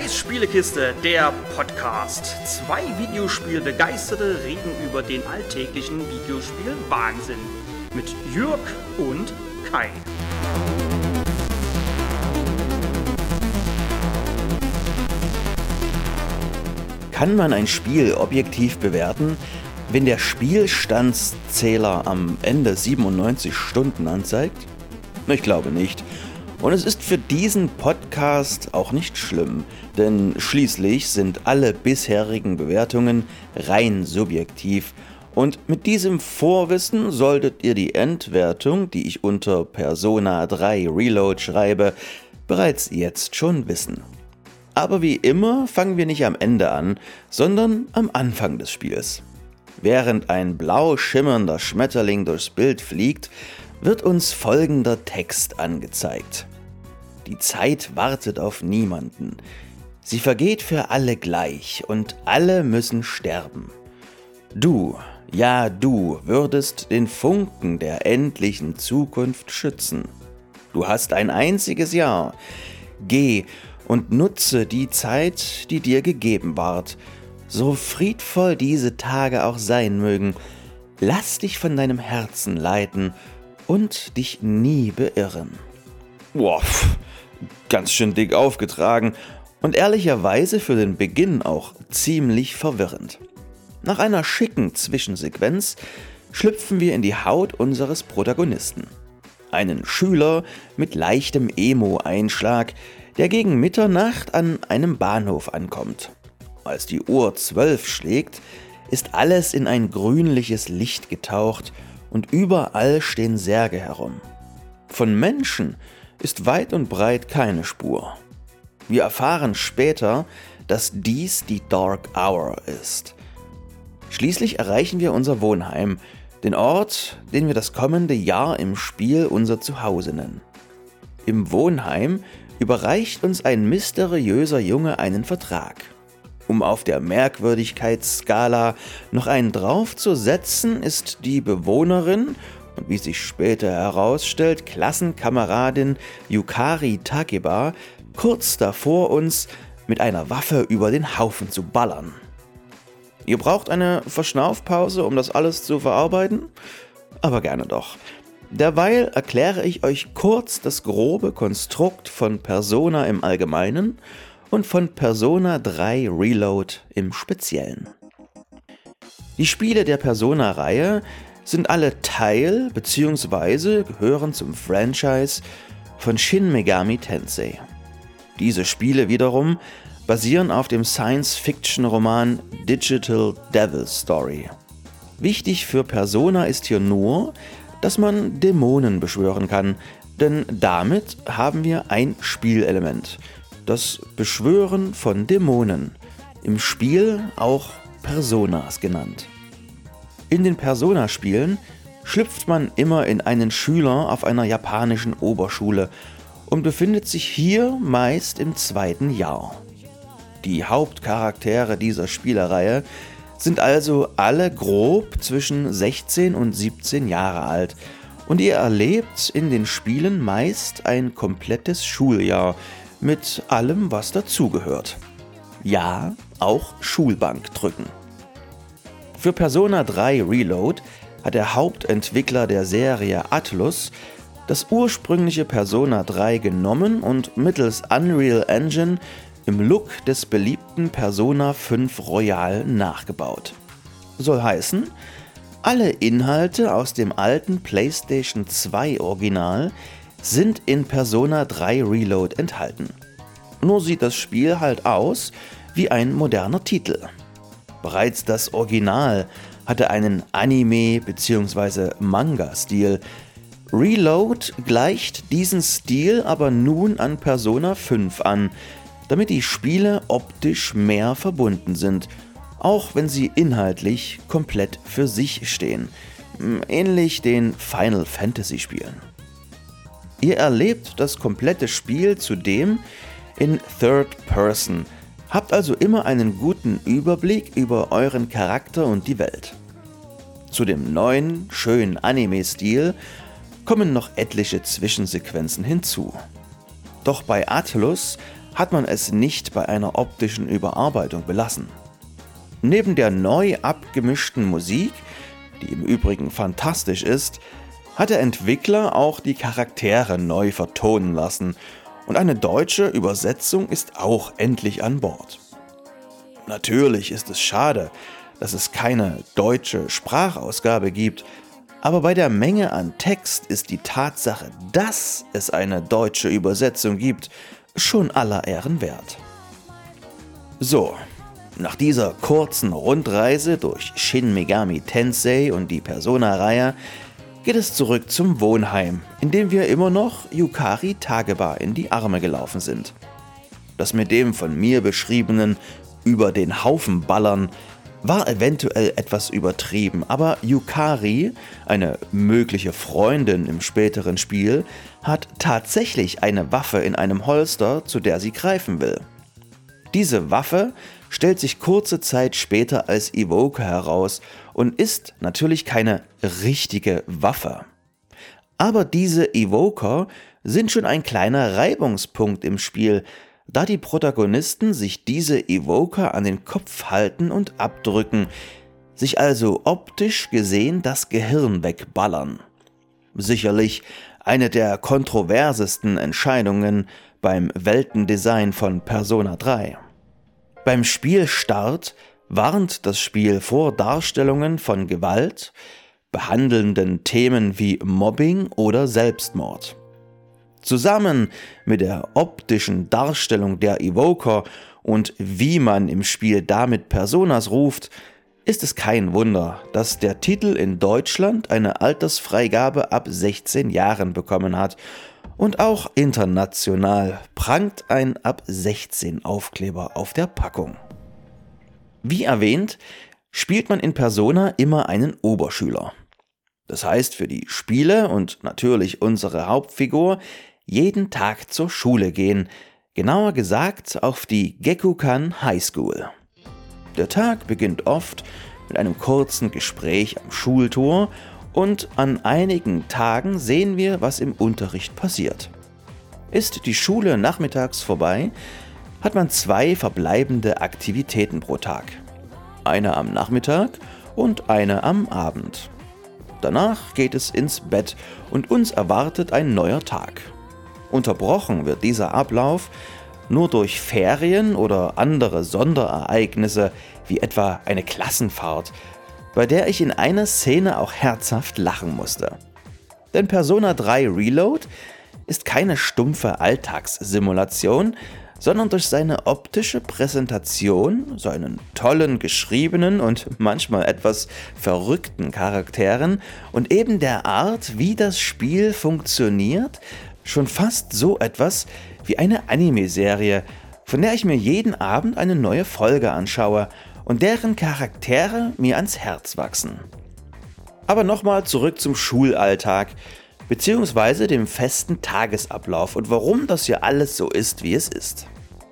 Scheiß Spielekiste, der Podcast. Zwei Videospielbegeisterte reden über den alltäglichen Videospiel-Wahnsinn. Mit Jörg und Kai. Kann man ein Spiel objektiv bewerten, wenn der Spielstandszähler am Ende 97 Stunden anzeigt? Ich glaube nicht. Und es ist für diesen Podcast auch nicht schlimm, denn schließlich sind alle bisherigen Bewertungen rein subjektiv. Und mit diesem Vorwissen solltet ihr die Endwertung, die ich unter Persona 3 Reload schreibe, bereits jetzt schon wissen. Aber wie immer fangen wir nicht am Ende an, sondern am Anfang des Spiels. Während ein blau schimmernder Schmetterling durchs Bild fliegt, wird uns folgender Text angezeigt. Die Zeit wartet auf niemanden. Sie vergeht für alle gleich und alle müssen sterben. Du, ja du, würdest den Funken der endlichen Zukunft schützen. Du hast ein einziges Jahr. Geh und nutze die Zeit, die dir gegeben ward. So friedvoll diese Tage auch sein mögen, lass dich von deinem Herzen leiten und dich nie beirren. Boah, ganz schön dick aufgetragen und ehrlicherweise für den Beginn auch ziemlich verwirrend. Nach einer schicken Zwischensequenz schlüpfen wir in die Haut unseres Protagonisten. Einen Schüler mit leichtem Emo-Einschlag, der gegen Mitternacht an einem Bahnhof ankommt. Als die Uhr 12 schlägt, ist alles in ein grünliches Licht getaucht und überall stehen Särge herum. Von Menschen ist weit und breit keine Spur. Wir erfahren später, dass dies die Dark Hour ist. Schließlich erreichen wir unser Wohnheim, den Ort, den wir das kommende Jahr im Spiel unser Zuhause nennen. Im Wohnheim überreicht uns ein mysteriöser Junge einen Vertrag. Um auf der Merkwürdigkeitsskala noch einen draufzusetzen, ist die Bewohnerin und wie sich später herausstellt, Klassenkameradin Yukari Takeba kurz davor, uns mit einer Waffe über den Haufen zu ballern. Ihr braucht eine Verschnaufpause, um das alles zu verarbeiten? Aber gerne doch. Derweil erkläre ich euch kurz das grobe Konstrukt von Persona im Allgemeinen und von Persona 3 Reload im Speziellen. Die Spiele der Persona-Reihe sind alle Teil bzw. gehören zum Franchise von Shin Megami Tensei. Diese Spiele wiederum basieren auf dem Science-Fiction-Roman Digital Devil Story. Wichtig für Persona ist hier nur, dass man Dämonen beschwören kann, denn damit haben wir ein Spielelement. Das Beschwören von Dämonen, im Spiel auch Personas genannt. In den Persona-Spielen schlüpft man immer in einen Schüler auf einer japanischen Oberschule und befindet sich hier meist im 2. Jahr. Die Hauptcharaktere dieser Spielereihe sind also alle grob zwischen 16 und 17 Jahre alt und ihr erlebt in den Spielen meist ein komplettes Schuljahr, mit allem, was dazugehört. Ja, auch Schulbank drücken. Für Persona 3 Reload hat der Hauptentwickler der Serie Atlus das ursprüngliche Persona 3 genommen und mittels Unreal Engine im Look des beliebten Persona 5 Royal nachgebaut. Soll heißen, alle Inhalte aus dem alten PlayStation 2 Original sind in Persona 3 Reload enthalten. Nur sieht das Spiel halt aus wie ein moderner Titel. Bereits das Original hatte einen Anime- bzw. Manga-Stil. Reload gleicht diesen Stil aber nun an Persona 5 an, damit die Spiele optisch mehr verbunden sind, auch wenn sie inhaltlich komplett für sich stehen, ähnlich den Final Fantasy Spielen. Ihr erlebt das komplette Spiel zudem in Third Person, habt also immer einen guten Überblick über euren Charakter und die Welt. Zu dem neuen, schönen Anime-Stil kommen noch etliche Zwischensequenzen hinzu. Doch bei Atlus hat man es nicht bei einer optischen Überarbeitung belassen. Neben der neu abgemischten Musik, die im Übrigen fantastisch ist, hat der Entwickler auch die Charaktere neu vertonen lassen und eine deutsche Übersetzung ist auch endlich an Bord. Natürlich ist es schade, dass es keine deutsche Sprachausgabe gibt, aber bei der Menge an Text ist die Tatsache, dass es eine deutsche Übersetzung gibt, schon aller Ehren wert. So, nach dieser kurzen Rundreise durch Shin Megami Tensei und die Persona-Reihe geht es zurück zum Wohnheim, in dem wir immer noch Yukari Tageba in die Arme gelaufen sind. Das mit dem von mir beschriebenen über den Haufen ballern war eventuell etwas übertrieben, aber Yukari, eine mögliche Freundin im späteren Spiel, hat tatsächlich eine Waffe in einem Holster, zu der sie greifen will. Diese Waffe stellt sich kurze Zeit später als Evoker heraus und ist natürlich keine richtige Waffe. Aber diese Evoker sind schon ein kleiner Reibungspunkt im Spiel, da die Protagonisten sich diese Evoker an den Kopf halten und abdrücken, sich also optisch gesehen das Gehirn wegballern. Sicherlich eine der kontroversesten Entscheidungen beim Weltendesign von Persona 3. Beim Spielstart warnt das Spiel vor Darstellungen von Gewalt, behandelnden Themen wie Mobbing oder Selbstmord. Zusammen mit der optischen Darstellung der Evoker und wie man im Spiel damit Personas ruft, ist es kein Wunder, dass der Titel in Deutschland eine Altersfreigabe ab 16 Jahren bekommen hat und auch international prangt ein ab 16 Aufkleber auf der Packung. Wie erwähnt, spielt man in Persona immer einen Oberschüler. Das heißt für die Spiele und natürlich unsere Hauptfigur jeden Tag zur Schule gehen, genauer gesagt auf die Gekkoukan High School. Der Tag beginnt oft mit einem kurzen Gespräch am Schultor und an einigen Tagen sehen wir, was im Unterricht passiert. Ist die Schule nachmittags vorbei, hat man 2 verbleibende Aktivitäten pro Tag. Eine am Nachmittag und eine am Abend. Danach geht es ins Bett und uns erwartet ein neuer Tag. Unterbrochen wird dieser Ablauf nur durch Ferien oder andere Sonderereignisse, wie etwa eine Klassenfahrt, bei der ich in einer Szene auch herzhaft lachen musste. Denn Persona 3 Reload ist keine stumpfe Alltagssimulation, sondern durch seine optische Präsentation, seinen tollen geschriebenen und manchmal etwas verrückten Charakteren und eben der Art, wie das Spiel funktioniert, schon fast so etwas wie eine Anime-Serie, von der ich mir jeden Abend eine neue Folge anschaue und deren Charaktere mir ans Herz wachsen. Aber nochmal zurück zum Schulalltag, beziehungsweise dem festen Tagesablauf und warum das hier alles so ist, wie es ist.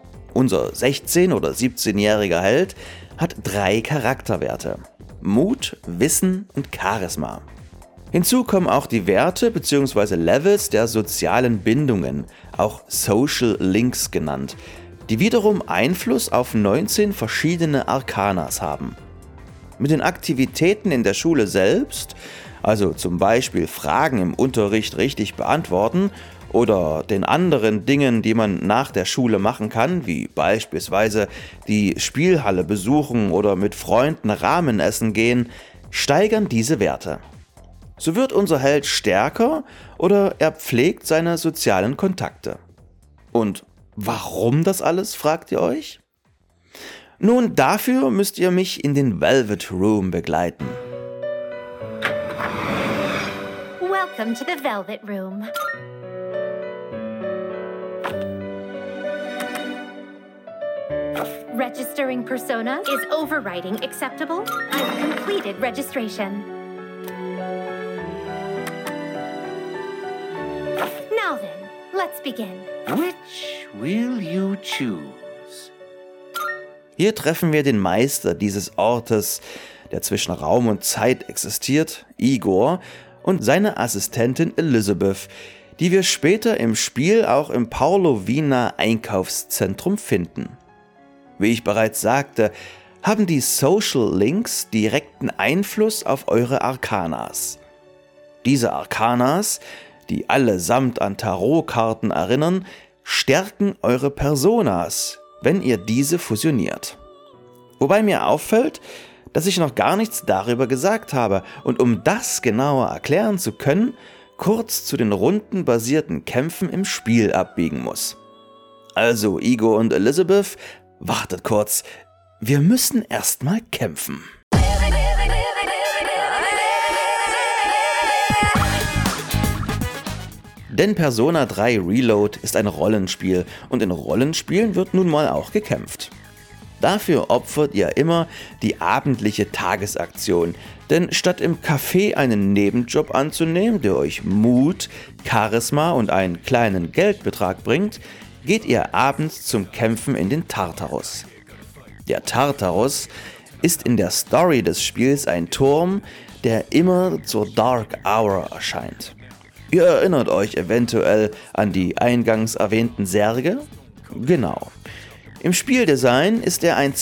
Unser 16- oder 17-jähriger Held hat 3 Charakterwerte: Mut, Wissen und Charisma. Hinzu kommen auch die Werte bzw. Levels der sozialen Bindungen, auch Social Links genannt, die wiederum Einfluss auf 19 verschiedene Arkanas haben. Mit den Aktivitäten in der Schule selbst, also zum Beispiel Fragen im Unterricht richtig beantworten oder den anderen Dingen, die man nach der Schule machen kann, wie beispielsweise die Spielhalle besuchen oder mit Freunden Ramen essen gehen, steigern diese Werte. So wird unser Held stärker oder er pflegt seine sozialen Kontakte. Und warum das alles, fragt ihr euch? Nun, dafür müsst ihr mich in den Velvet Room begleiten. Welcome to the Velvet Room. Registering persona is overriding acceptable. I've completed registration. Now then, let's begin. Which will you choose? Hier treffen wir den Meister dieses Ortes, der zwischen Raum und Zeit existiert, Igor, und seine Assistentin Elizabeth, die wir später im Spiel auch im Paulownia Einkaufszentrum finden. Wie ich bereits sagte, haben die Social Links direkten Einfluss auf eure Arkanas. Diese Arkanas, die allesamt an Tarotkarten erinnern, stärken eure Personas, wenn ihr diese fusioniert. Wobei mir auffällt, dass ich noch gar nichts darüber gesagt habe und um das genauer erklären zu können, kurz zu den rundenbasierten Kämpfen im Spiel abbiegen muss. Also Igor und Elizabeth, wartet kurz, wir müssen erstmal kämpfen. Denn Persona 3 Reload ist ein Rollenspiel und in Rollenspielen wird nun mal auch gekämpft. Dafür opfert ihr immer die abendliche Tagesaktion, denn statt im Café einen Nebenjob anzunehmen, der euch Mut, Charisma und einen kleinen Geldbetrag bringt, geht ihr abends zum Kämpfen in den Tartarus. Der Tartarus ist in der Story des Spiels ein Turm, der immer zur Dark Hour erscheint. Ihr erinnert euch eventuell an die eingangs erwähnten Särge? Genau. Im Spieldesign ist er ein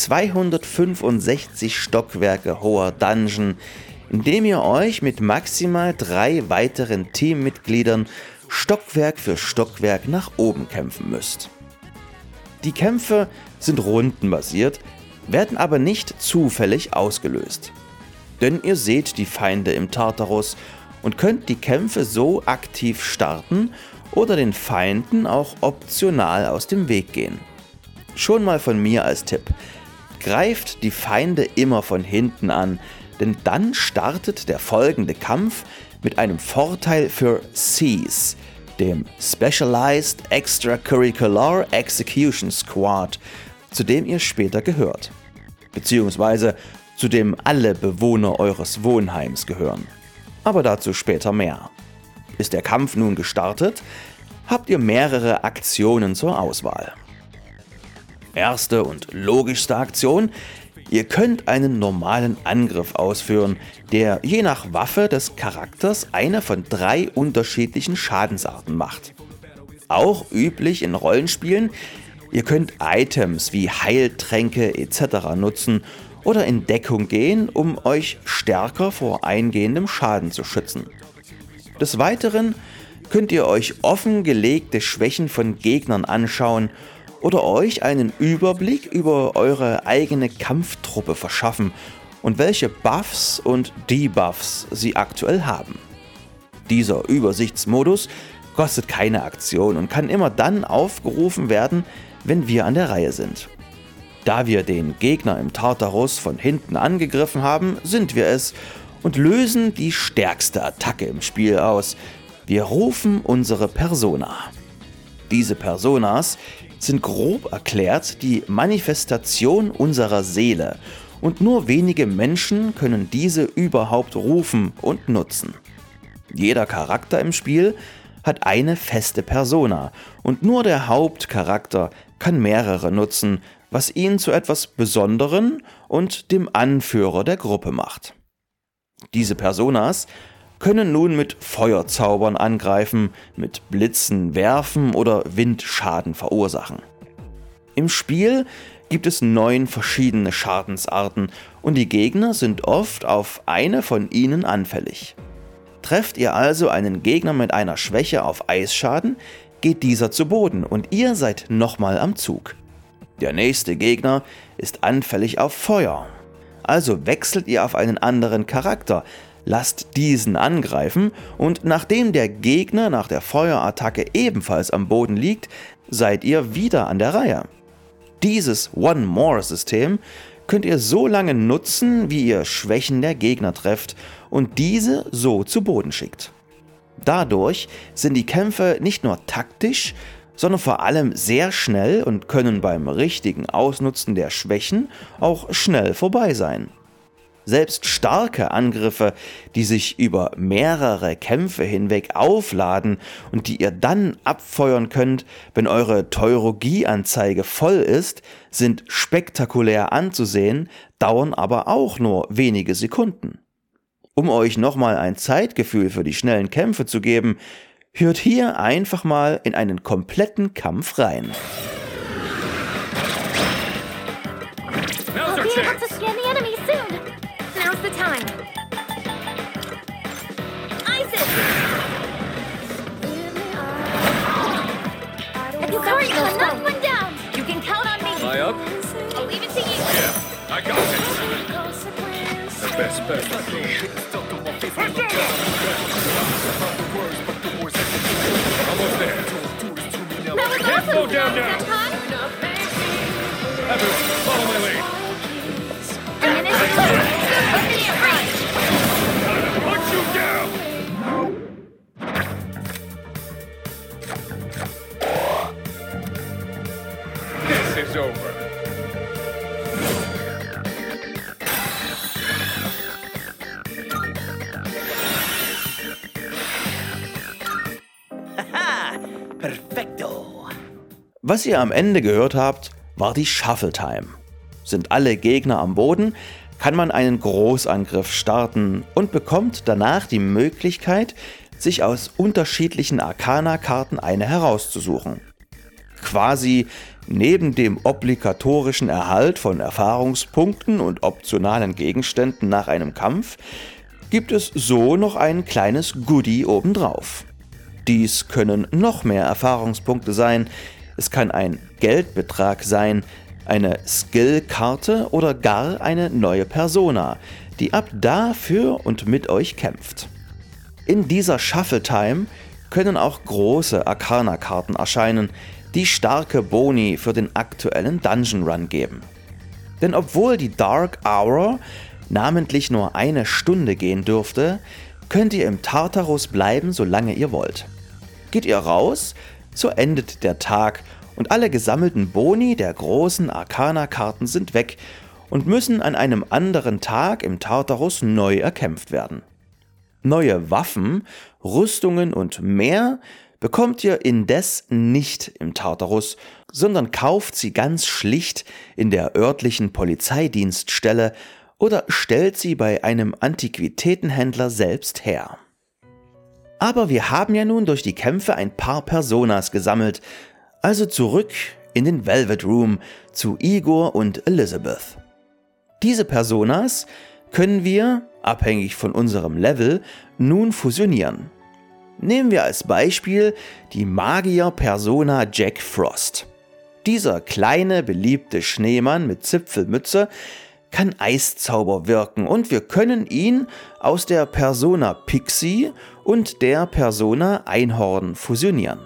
265 Stockwerke hoher Dungeon, in dem ihr euch mit maximal 3 weiteren Teammitgliedern Stockwerk für Stockwerk nach oben kämpfen müsst. Die Kämpfe sind rundenbasiert, werden aber nicht zufällig ausgelöst. Denn ihr seht die Feinde im Tartarus und könnt die Kämpfe so aktiv starten oder den Feinden auch optional aus dem Weg gehen. Schon mal von mir als Tipp: Greift die Feinde immer von hinten an, denn dann startet der folgende Kampf mit einem Vorteil für SEES, dem Specialized Extracurricular Execution Squad, zu dem ihr später gehört, beziehungsweise zu dem alle Bewohner eures Wohnheims gehören. Aber dazu später mehr. Ist der Kampf nun gestartet, habt ihr mehrere Aktionen zur Auswahl. Erste und logischste Aktion: Ihr könnt einen normalen Angriff ausführen, der je nach Waffe des Charakters eine von 3 unterschiedlichen Schadensarten macht. Auch üblich in Rollenspielen, ihr könnt Items wie Heiltränke etc. nutzen oder in Deckung gehen, um euch stärker vor eingehendem Schaden zu schützen. Des Weiteren könnt ihr euch offengelegte Schwächen von Gegnern anschauen oder euch einen Überblick über eure eigene Kampftruppe verschaffen und welche Buffs und Debuffs sie aktuell haben. Dieser Übersichtsmodus kostet keine Aktion und kann immer dann aufgerufen werden, wenn wir an der Reihe sind. Da wir den Gegner im Tartarus von hinten angegriffen haben, sind wir es und lösen die stärkste Attacke im Spiel aus. Wir rufen unsere Persona. Diese Personas sind grob erklärt die Manifestation unserer Seele und nur wenige Menschen können diese überhaupt rufen und nutzen. Jeder Charakter im Spiel hat eine feste Persona und nur der Hauptcharakter kann mehrere nutzen, was ihn zu etwas Besonderem und dem Anführer der Gruppe macht. Diese Personas können nun mit Feuerzaubern angreifen, mit Blitzen werfen oder Windschaden verursachen. Im Spiel gibt es 9 verschiedene Schadensarten und die Gegner sind oft auf eine von ihnen anfällig. Trefft ihr also einen Gegner mit einer Schwäche auf Eisschaden, geht dieser zu Boden und ihr seid nochmal am Zug. Der nächste Gegner ist anfällig auf Feuer. Also wechselt ihr auf einen anderen Charakter, lasst diesen angreifen und nachdem der Gegner nach der Feuerattacke ebenfalls am Boden liegt, seid ihr wieder an der Reihe. Dieses One-More-System könnt ihr so lange nutzen, wie ihr Schwächen der Gegner trefft und diese so zu Boden schickt. Dadurch sind die Kämpfe nicht nur taktisch, sondern vor allem sehr schnell und können beim richtigen Ausnutzen der Schwächen auch schnell vorbei sein. Selbst starke Angriffe, die sich über mehrere Kämpfe hinweg aufladen und die ihr dann abfeuern könnt, wenn eure Teururgie-Anzeige voll ist, sind spektakulär anzusehen, dauern aber auch nur wenige Sekunden. Um euch nochmal ein Zeitgefühl für die schnellen Kämpfe zu geben: Hört hier einfach mal in einen kompletten Kampf rein. I'll be able to scan the enemy soon. Now's the time. Isis! Sorry, knocked one down. You can count on me. Am I up? I'll leave it to you. Yeah, I got this. The best bet. Almost there. That was Can't awesome. slow down now. Huh? Evan, follow my lead. A minute to go. Open your right. Punch you down. This is over. Perfecto. Was ihr am Ende gehört habt, war die Shuffle Time. Sind alle Gegner am Boden, kann man einen Großangriff starten und bekommt danach die Möglichkeit, sich aus unterschiedlichen Arcana-Karten eine herauszusuchen. Quasi neben dem obligatorischen Erhalt von Erfahrungspunkten und optionalen Gegenständen nach einem Kampf gibt es so noch ein kleines Goodie obendrauf. Dies können noch mehr Erfahrungspunkte sein, es kann ein Geldbetrag sein, eine Skillkarte oder gar eine neue Persona, die ab da für und mit euch kämpft. In dieser Shuffle Time können auch große Arcana-Karten erscheinen, die starke Boni für den aktuellen Dungeon Run geben. Denn obwohl die Dark Hour namentlich nur 1 Stunde gehen dürfte, könnt ihr im Tartarus bleiben, solange ihr wollt. Geht ihr raus, so endet der Tag und alle gesammelten Boni der großen Arcana-Karten sind weg und müssen an einem anderen Tag im Tartarus neu erkämpft werden. Neue Waffen, Rüstungen und mehr bekommt ihr indes nicht im Tartarus, sondern kauft sie ganz schlicht in der örtlichen Polizeidienststelle oder stellt sie bei einem Antiquitätenhändler selbst her. Aber wir haben ja nun durch die Kämpfe ein paar Personas gesammelt, also zurück in den Velvet Room zu Igor und Elizabeth. Diese Personas können wir, abhängig von unserem Level, nun fusionieren. Nehmen wir als Beispiel die Magier-Persona Jack Frost. Dieser kleine, beliebte Schneemann mit Zipfelmütze kann Eiszauber wirken und wir können ihn aus der Persona Pixie und der Persona Einhorn fusionieren.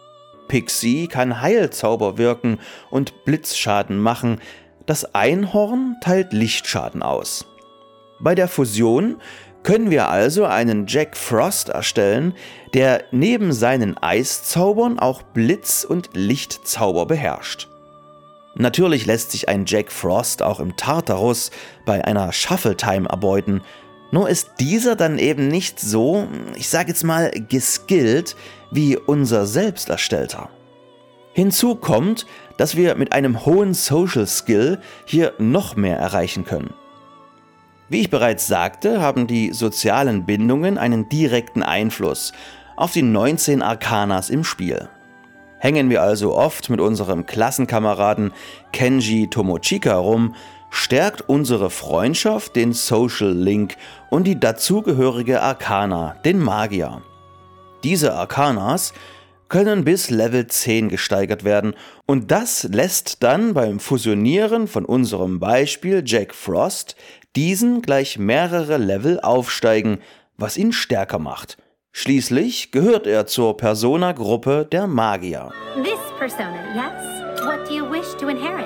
Pixie kann Heilzauber wirken und Blitzschaden machen, das Einhorn teilt Lichtschaden aus. Bei der Fusion können wir also einen Jack Frost erstellen, der neben seinen Eiszaubern auch Blitz- und Lichtzauber beherrscht. Natürlich lässt sich ein Jack Frost auch im Tartarus bei einer Shuffle Time erbeuten, nur ist dieser dann eben nicht so, ich sage jetzt mal, geskillt wie unser selbst erstellter. Hinzu kommt, dass wir mit einem hohen Social Skill hier noch mehr erreichen können. Wie ich bereits sagte, haben die sozialen Bindungen einen direkten Einfluss auf die 19 Arcanas im Spiel. Hängen wir also oft mit unserem Klassenkameraden Kenji Tomochika rum, stärkt unsere Freundschaft den Social Link und die dazugehörige Arcana, den Magier. Diese Arcanas können bis Level 10 gesteigert werden und das lässt dann beim Fusionieren von unserem Beispiel Jack Frost diesen gleich mehrere Level aufsteigen, was ihn stärker macht. Schließlich gehört er zur Persona-Gruppe der Magier. This persona, yes? What do you wish to inherit?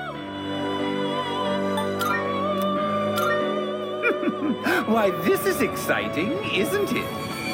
Why, this is exciting, isn't it?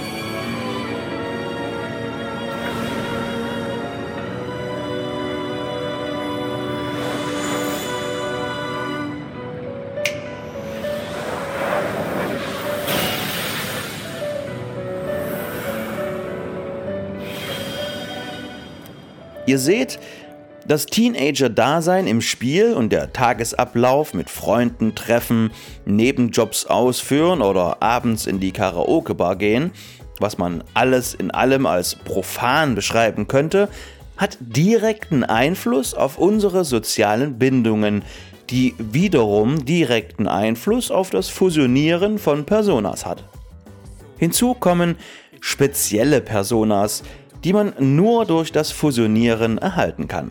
Ihr seht, das Teenager-Dasein im Spiel und der Tagesablauf mit Freunden treffen, Nebenjobs ausführen oder abends in die Karaoke-Bar gehen was man alles in allem als profan beschreiben könnte, hat direkten Einfluss auf unsere sozialen Bindungen, die wiederum direkten Einfluss auf das Fusionieren von Personas hat. Hinzu kommen spezielle Personas, die man nur durch das Fusionieren erhalten kann.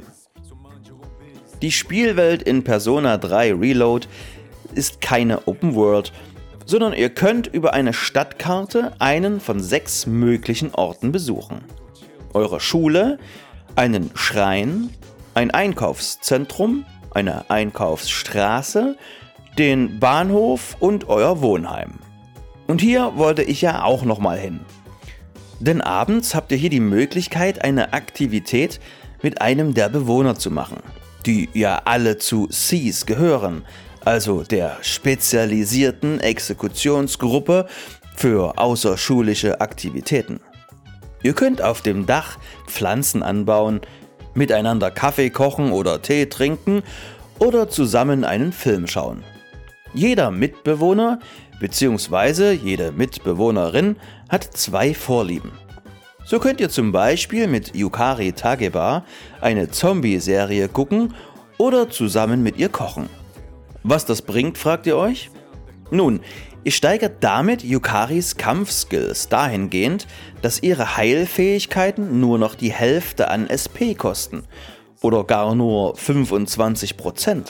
Die Spielwelt in Persona 3 Reload ist keine Open World, sondern ihr könnt über eine Stadtkarte einen von 6 möglichen Orten besuchen. Eure Schule, einen Schrein, ein Einkaufszentrum, eine Einkaufsstraße, den Bahnhof und euer Wohnheim. Und hier wollte ich ja auch nochmal hin. Denn abends habt ihr hier die Möglichkeit, eine Aktivität mit einem der Bewohner zu machen, die ja alle zu SEES gehören, also der spezialisierten Exekutionsgruppe für außerschulische Aktivitäten. Ihr könnt auf dem Dach Pflanzen anbauen, miteinander Kaffee kochen oder Tee trinken oder zusammen einen Film schauen. Jeder Mitbewohner bzw. jede Mitbewohnerin hat 2 Vorlieben. So könnt ihr zum Beispiel mit Yukari Takeba eine Zombie-Serie gucken oder zusammen mit ihr kochen. Was das bringt, fragt ihr euch? Nun, ihr steigert damit Yukaris Kampfskills dahingehend, dass ihre Heilfähigkeiten nur noch die Hälfte an SP kosten oder gar nur 25%.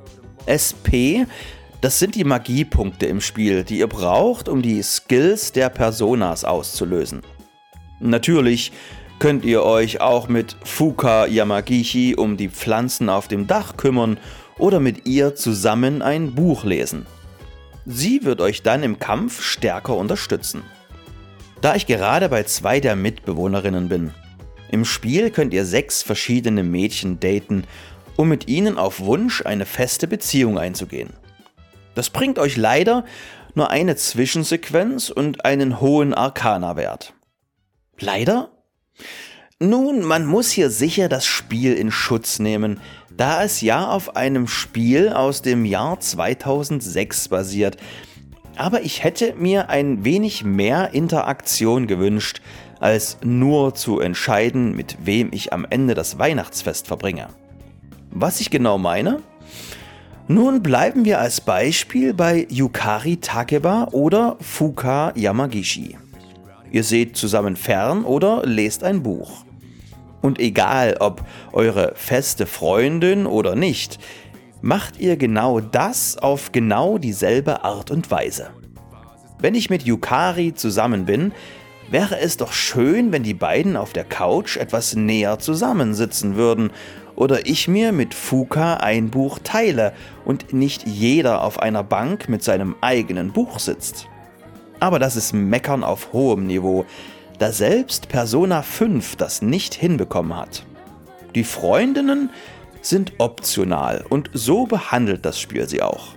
SP, das sind die Magiepunkte im Spiel, die ihr braucht, um die Skills der Personas auszulösen. Natürlich könnt ihr euch auch mit Fuka Yamagishi um die Pflanzen auf dem Dach kümmern oder mit ihr zusammen ein Buch lesen. Sie wird euch dann im Kampf stärker unterstützen. Da ich gerade bei 2 der Mitbewohnerinnen bin. Im Spiel könnt ihr 6 verschiedene Mädchen daten, um mit ihnen auf Wunsch eine feste Beziehung einzugehen. Das bringt euch leider nur eine Zwischensequenz und einen hohen Arcana-Wert. Leider? Nun, man muss hier sicher das Spiel in Schutz nehmen, da es ja auf einem Spiel aus dem Jahr 2006 basiert. Aber ich hätte mir ein wenig mehr Interaktion gewünscht, als nur zu entscheiden, mit wem ich am Ende das Weihnachtsfest verbringe. Was ich genau meine? Nun bleiben wir als Beispiel bei Yukari Takeba oder Fuka Yamagishi. Ihr seht zusammen fern oder lest ein Buch. Und egal, ob eure feste Freundin oder nicht, macht ihr genau das auf genau dieselbe Art und Weise. Wenn ich mit Yukari zusammen bin, wäre es doch schön, wenn die beiden auf der Couch etwas näher zusammensitzen würden oder ich mir mit Fuka ein Buch teile und nicht jeder auf einer Bank mit seinem eigenen Buch sitzt. Aber das ist Meckern auf hohem Niveau, da selbst Persona 5 das nicht hinbekommen hat. Die Freundinnen sind optional und so behandelt das Spiel sie auch.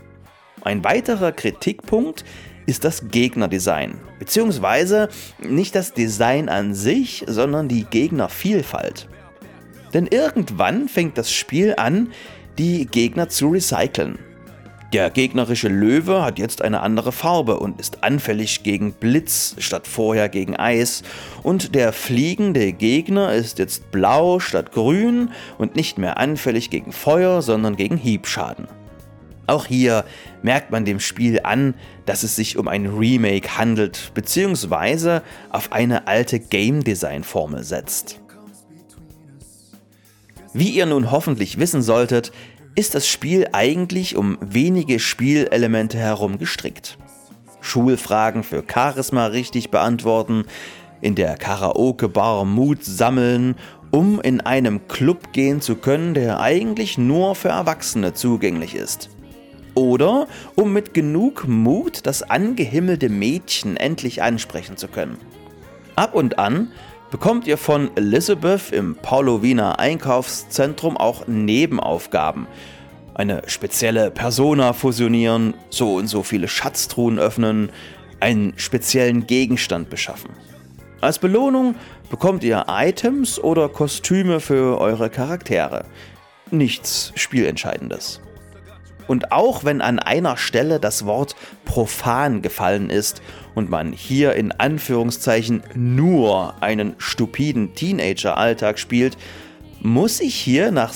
Ein weiterer Kritikpunkt ist das Gegnerdesign, beziehungsweise nicht das Design an sich, sondern die Gegnervielfalt. Denn irgendwann fängt das Spiel an, die Gegner zu recyceln. Der gegnerische Löwe hat jetzt eine andere Farbe und ist anfällig gegen Blitz statt vorher gegen Eis. Und der fliegende Gegner ist jetzt blau statt grün und nicht mehr anfällig gegen Feuer, sondern gegen Hiebschaden. Auch hier merkt man dem Spiel an, dass es sich um ein Remake handelt, beziehungsweise auf eine alte Game-Design-Formel setzt. Wie ihr nun hoffentlich wissen solltet, ist das Spiel eigentlich um wenige Spielelemente herum gestrickt. Schulfragen für Charisma richtig beantworten, in der Karaoke-Bar Mut sammeln, um in einem Club gehen zu können, der eigentlich nur für Erwachsene zugänglich ist. Oder um mit genug Mut das angehimmelte Mädchen endlich ansprechen zu können. Ab und an bekommt ihr von Elizabeth im Paulowiner Einkaufszentrum auch Nebenaufgaben. Eine spezielle Persona fusionieren, so und so viele Schatztruhen öffnen, einen speziellen Gegenstand beschaffen. Als Belohnung bekommt ihr Items oder Kostüme für eure Charaktere. Nichts Spielentscheidendes. Und auch wenn an einer Stelle das Wort profan gefallen ist und man hier in Anführungszeichen nur einen stupiden Teenager-Alltag spielt, muss ich hier nach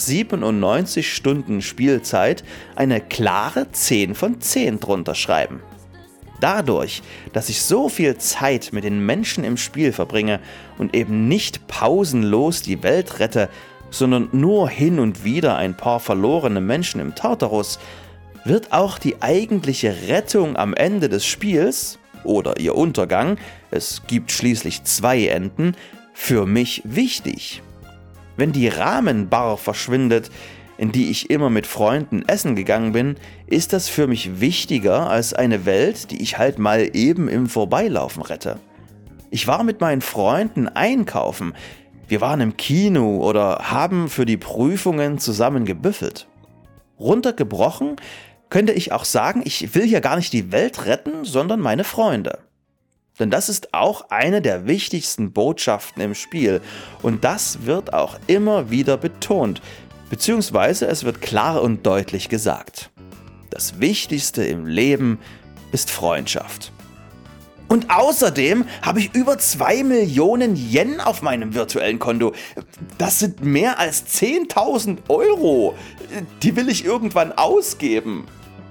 97 Stunden Spielzeit eine klare 10 von 10 drunter schreiben. Dadurch, dass ich so viel Zeit mit den Menschen im Spiel verbringe und eben nicht pausenlos die Welt rette, sondern nur hin und wieder ein paar verlorene Menschen im Tartarus, wird auch die eigentliche Rettung am Ende des Spiels oder ihr Untergang, es gibt schließlich 2 Enden, für mich wichtig. Wenn die Rahmenbar verschwindet, in die ich immer mit Freunden essen gegangen bin, ist das für mich wichtiger als eine Welt, die ich halt mal eben im Vorbeilaufen rette. Ich war mit meinen Freunden einkaufen, wir waren im Kino oder haben für die Prüfungen zusammen gebüffelt. Runtergebrochen könnte ich auch sagen, ich will hier gar nicht die Welt retten, sondern meine Freunde. Denn das ist auch eine der wichtigsten Botschaften im Spiel und das wird auch immer wieder betont, beziehungsweise es wird klar und deutlich gesagt. Das Wichtigste im Leben ist Freundschaft. Und außerdem habe ich über 2 Millionen Yen auf meinem virtuellen Konto. Das sind mehr als 10.000 Euro. Die will ich irgendwann ausgeben.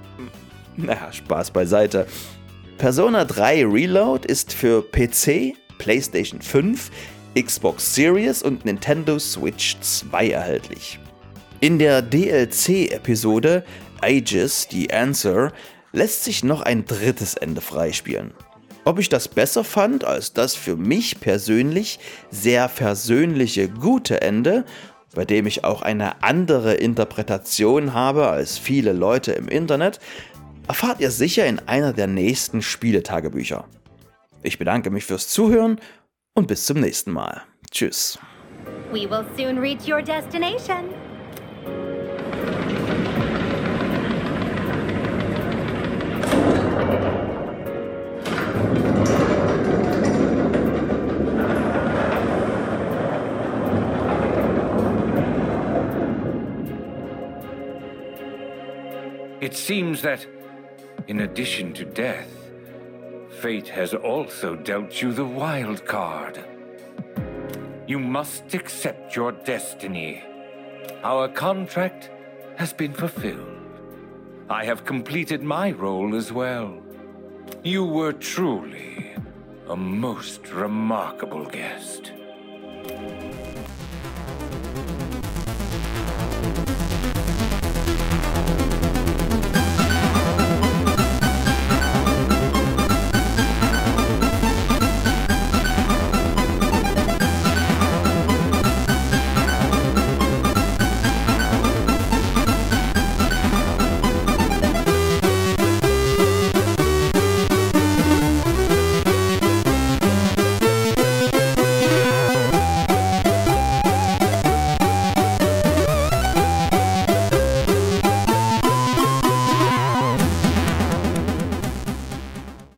Naja, Spaß beiseite. Persona 3 Reload ist für PC, PlayStation 5, Xbox Series und Nintendo Switch 2 erhältlich. In der DLC-Episode Aegis, The Answer, lässt sich noch ein drittes Ende freispielen. Ob ich das besser fand als das für mich persönlich sehr versöhnliche gute Ende, bei dem ich auch eine andere Interpretation habe als viele Leute im Internet, erfahrt ihr sicher in einer der nächsten Spieletagebücher. Ich bedanke mich fürs Zuhören und bis zum nächsten Mal. Tschüss. We will soon reach your destination. It seems that, in addition to death, fate has also dealt you the wild card. You must accept your destiny. Our contract has been fulfilled. I have completed my role as well. You were truly a most remarkable guest.